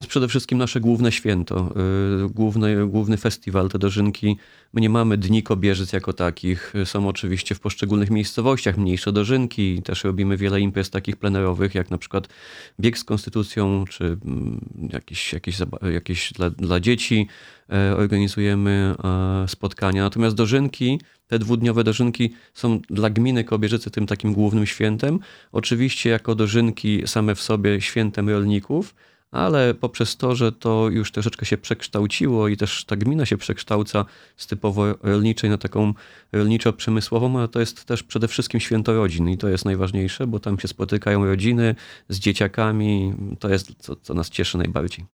jest przede wszystkim nasze główne święto, główny festiwal, te dożynki. My nie mamy dni Kobierzyc jako takich. Są oczywiście w poszczególnych miejscowościach mniejsze dożynki. Też robimy wiele imprez takich plenerowych, jak na przykład bieg z konstytucją, czy jakieś dla dzieci. Organizujemy spotkania. Natomiast dożynki, te dwudniowe dożynki są dla gminy Kobierzyce tym takim głównym świętem. Oczywiście jako dożynki same w sobie świętem rolników, ale poprzez to, że to już troszeczkę się przekształciło i też ta gmina się przekształca z typowo rolniczej na taką rolniczo-przemysłową, ale to jest też przede wszystkim święto rodzin i to jest najważniejsze, bo tam się spotykają rodziny z dzieciakami. To jest co nas cieszy najbardziej.